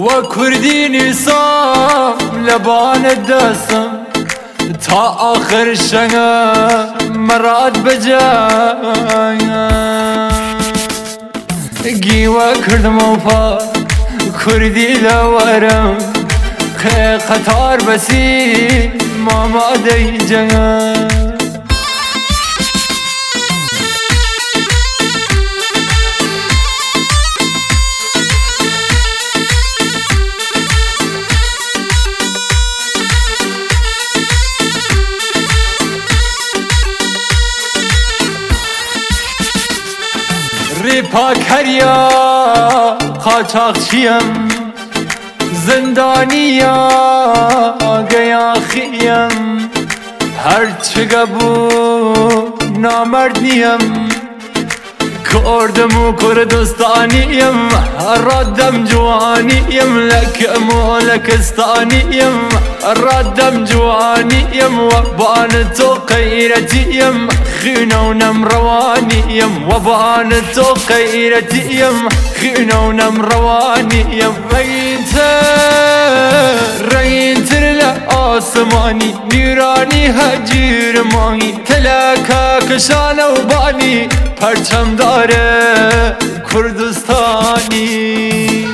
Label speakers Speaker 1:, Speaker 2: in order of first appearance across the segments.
Speaker 1: وكرديني صام لبان الدسم تا آخر شنگا مراد بجایا گیوا کردم و پا کردی لورم که قطار بسی ماما دی جنگا ریپا کریا قاچاقچیم زندانیا گیاخیم هرچه گبو نامرد نیم کردم و کردستانیم ردم جوانیم لکم و لکستانیم ردم جوانیم و بان تو غیرتیم خینونم روانیم و بان تو غیرتیم خینونم روانیم رینتر لآسمانی نیرانی هجیر مانی تلکا کشان و بانی پرچم داره کردستانی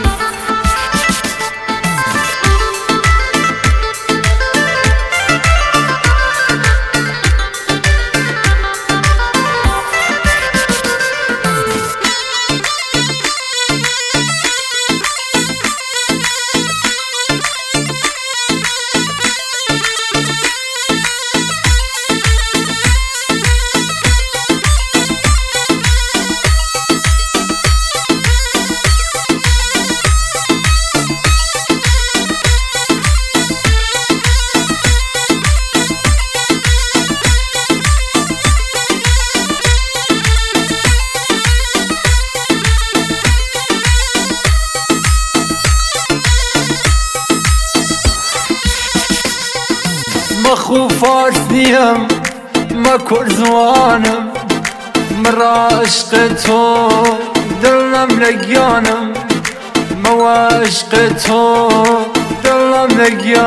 Speaker 1: مخو فارس نیم ما کرزوانم مرا عشق تو دلم لگیانم ما عشق تو دلم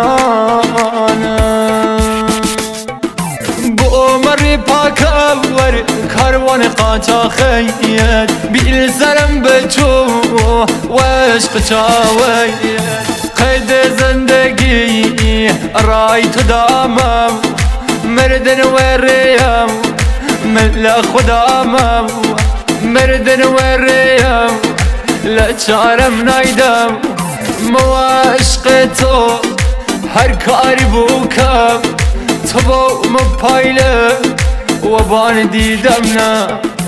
Speaker 1: لگیانم بو مری پاک ور کاروان قاچاقیت بیل سرم به تو و عشق چاویت قید زندگی رای تو دامم مردن وریم ملا خدامم مردن وریم لچارم نایدم مو عشق تو هر کاری بوکم تو با مپایله و بان دیدم نه